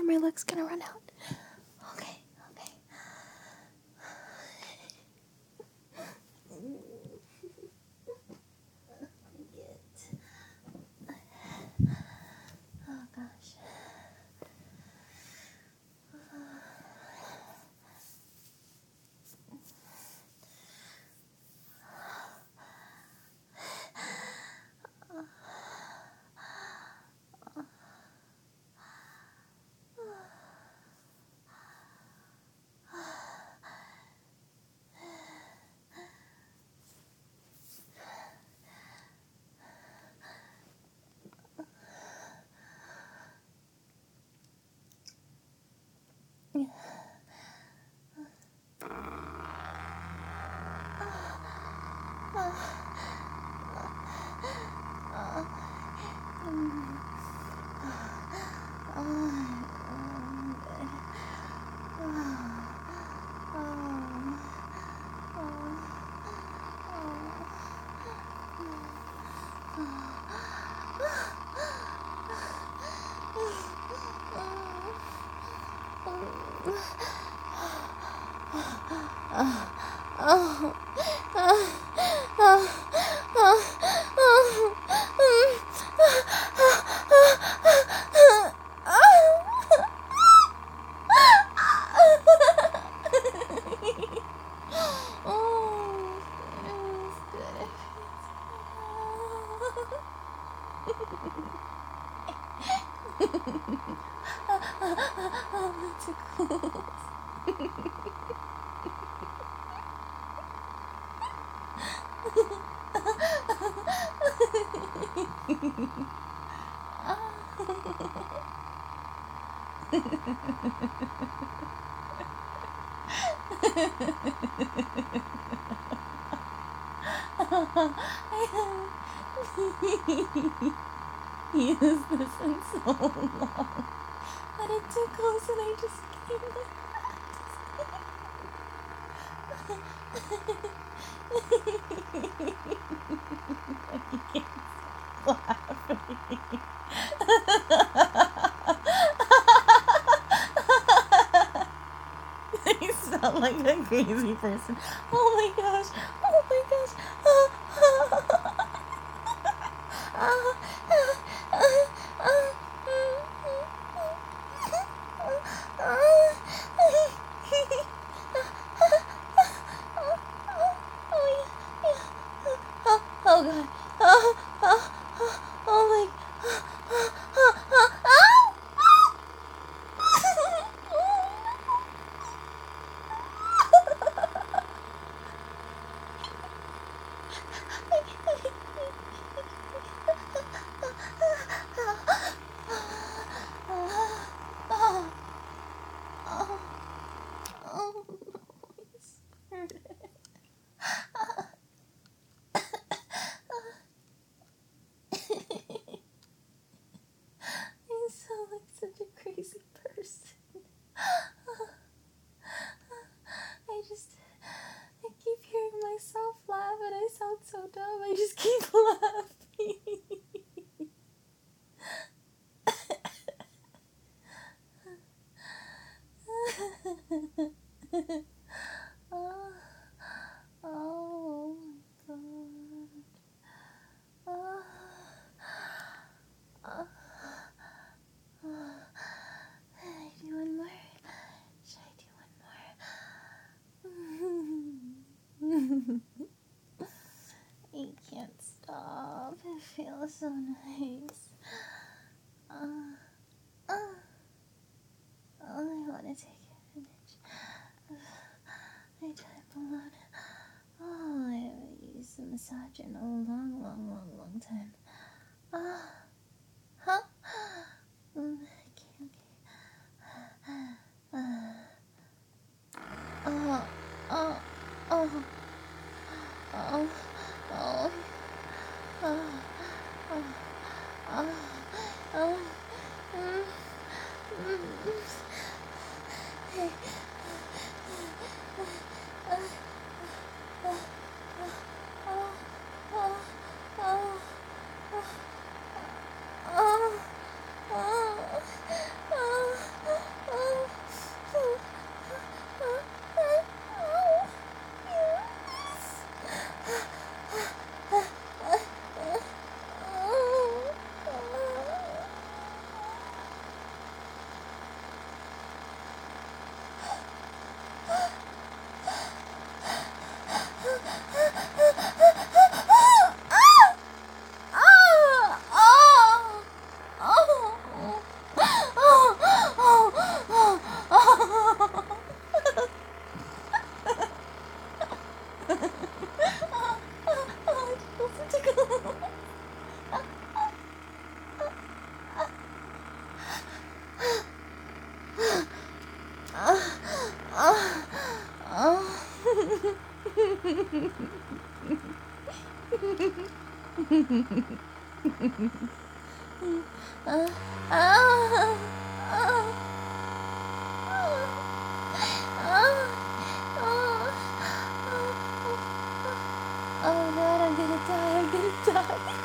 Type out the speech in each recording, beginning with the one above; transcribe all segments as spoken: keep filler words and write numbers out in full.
my luck's gonna run out. Okay, okay. Oh gosh. He used this in so long, but it tickles and I just came back. I can't stop laughing. You sound like a crazy person. Oh my gosh. Oh my gosh. Oh god. Oh, oh, oh, oh my. So dumb, I just keep laughing. oh, oh my god. Oh, oh, oh. Should I do one more? Should I do one more? I can't stop. It feels so nice. Uh, uh, oh, I want to take advantage of my time alone. Oh, I haven't used the massager in a long, long, long, long time. Ah, uh, huh? Mm, okay, okay. Uh, oh, oh, oh, oh, oh. Oh, oh, oh, oh, mm, mm, hey. Uh, uh, uh, oh, oh, oh, oh, oh, oh, oh, uh, ah, ah, oh god, I'm gonna die, I'm gonna die.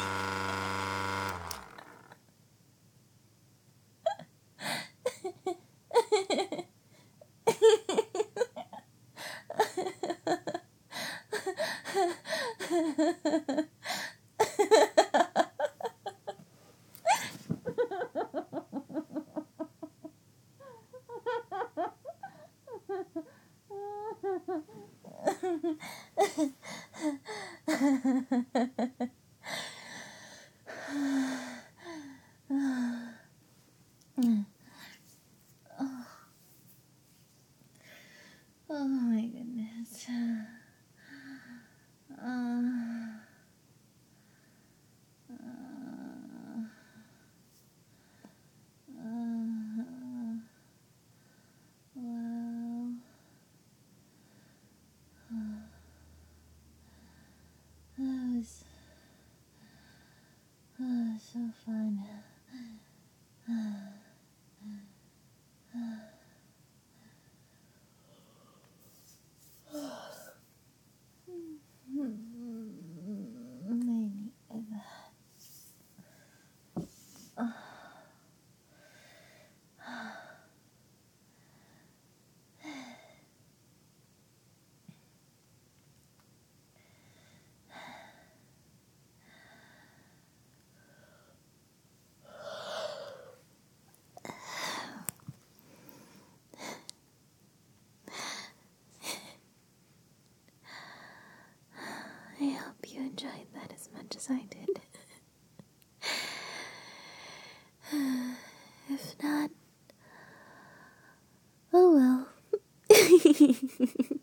Oh my goodness. Uh, uh, uh, wow. That was oh, so fun. Maybe. I hope you enjoyed that as much as I did. If not, oh well.